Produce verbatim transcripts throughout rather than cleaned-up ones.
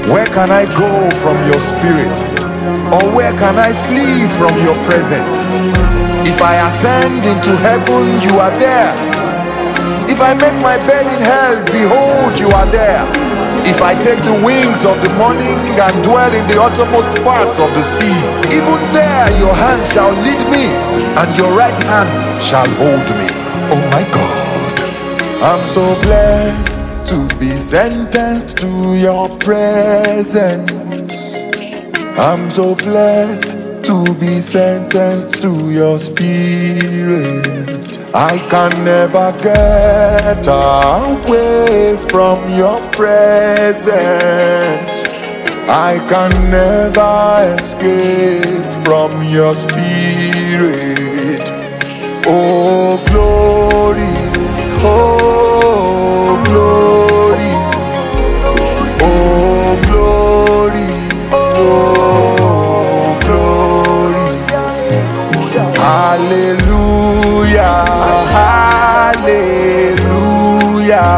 Where can I go from your spirit? Or where can I flee from your presence? If I ascend into heaven, you are there. If I make my bed in hell, behold, you are there. If I take the wings of the morning and dwell in the uttermost parts of the sea, even there your hand shall lead me, and your right hand shall hold me. Oh my God, I'm so blessed to be sentenced to your presence. I'm so blessed to be sentenced to your spirit. I can never get away from your presence. I can never escape from your spirit. Oh glory, oh glory, oh glory, oh glory. Hallelujah, hallelujah,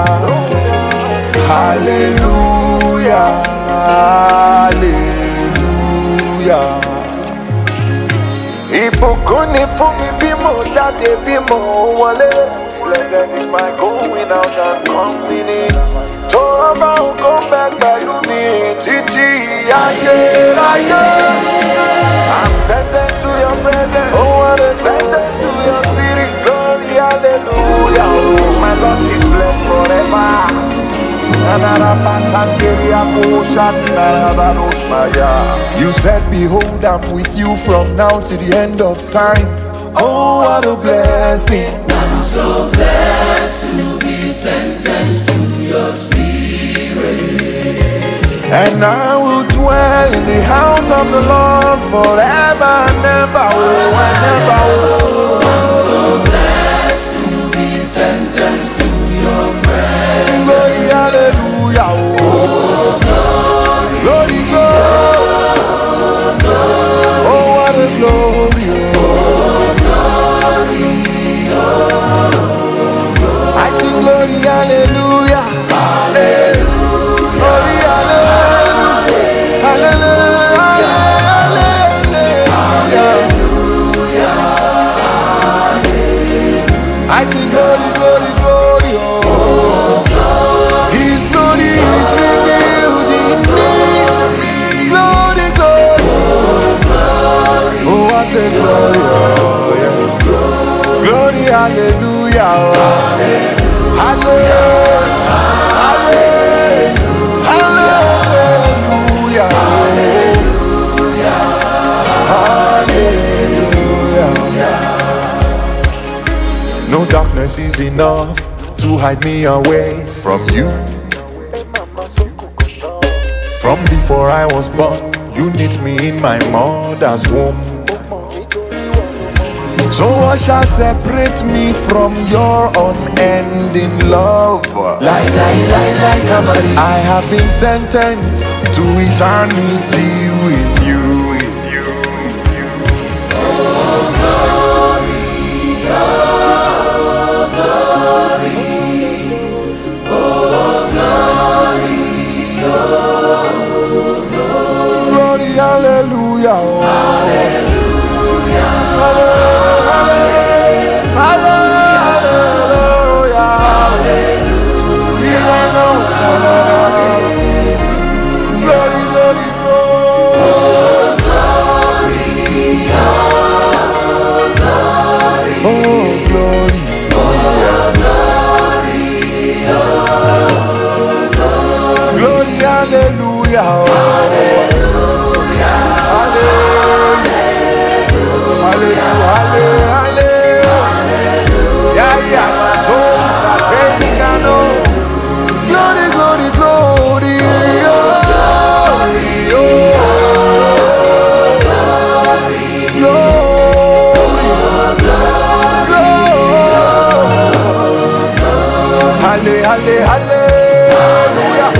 hallelujah, hallelujah. Ìbùkún ni fún mi bí mo jáde bí mo wọlé. Blessed is my going out and coming in. Tó ọba ògo ń bẹ pẹ̀lú mi títí ayérayé. I'm sentenced to your presence. Oh, I'm sentenced to your spirit. Glory, hallelujah. Oh, my Lord is blessed forever. You said, behold, I'm with you from now to the end of time. Oh, what a blessing. I'm so blessed to be sentenced to your spirit. And I will dwell in the house of the Lord forever and ever. Oh, and ever. Oh. I'm so blessed to be sentenced to your presence. Glory, hallelujah. Oh, glory, glory, glory. Oh, what a glory. Oh, glory, oh, glory. I sing glory, hallelujah. Hallelujah. Glory, hallelujah. Hallelujah. Hallelujah. I sing glory, glory, glory. Oh, His glory is revealed in me. Glory, glory. Oh, what a glory. Oh, yeah. Glory, hallelujah. Hallelujah. Hallelujah. Hallelujah. No darkness is enough to hide me away from you. From before I was born, you knit me in my mother's womb. So what shall separate me from your unending love? Lie, lie, lie, lie, Kamari. I have been sentenced to eternity with you. Oh, glory, oh, glory, oh, glory, oh, glory. Glory, hallelujah. Oh. Hallelujah. Hallelujah. Halle, halle, hallelujah.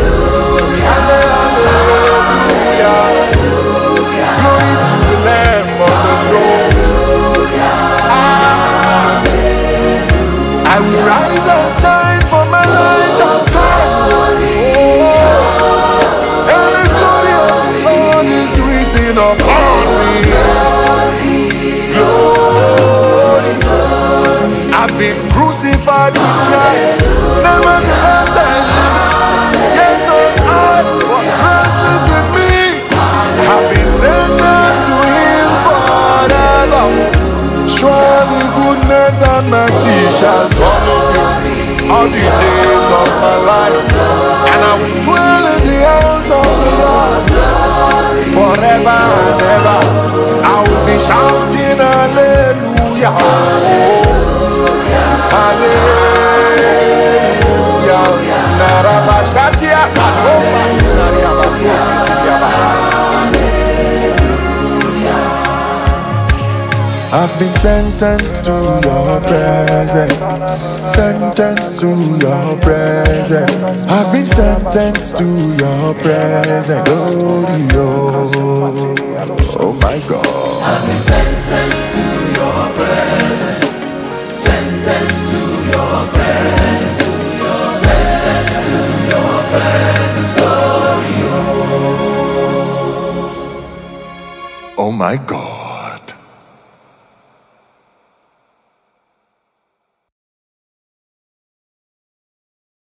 Hallelujah. Glory to the Lamb of the throne. Ah, I forever and ever. I will be shouting hallelujah. Hallelujah. Narabashatia kasoma tunariabakosi kiriaba. I've been sentenced to your presence, sentenced to your presence. I've been sentenced to your presence, glory, oh, oh my God. I've been sentenced to your presence, sentenced to your presence, sentenced to your presence, glory, oh my God.